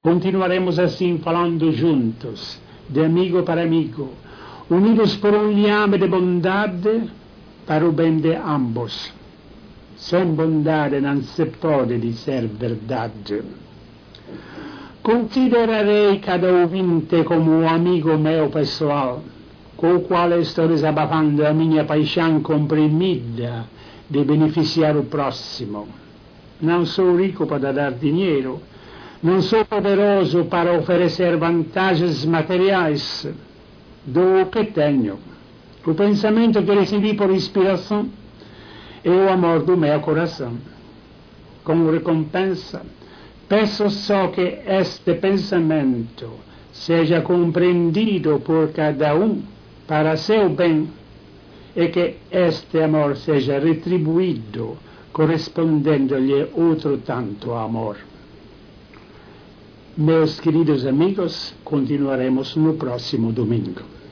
Continuaremos assim falando juntos, de amigo para amigo, unidos por um liame de bondade para o bem de ambos. Sem bondade não se pode dizer verdade. Considerarei cada ouvinte como um amigo meu pessoal, com o qual estou desabafando a minha paixão comprimida de beneficiar o próximo. Não sou rico para dar dinheiro, não sou poderoso para oferecer vantagens materiais. Dou o que tenho. O pensamento que recebi por inspiração é o amor do meu coração. Como recompensa, peço só que este pensamento seja compreendido por cada um para seu bem e que este amor seja retribuído, correspondendo-lhe outro tanto amor. Meus queridos amigos, continuaremos no próximo domingo.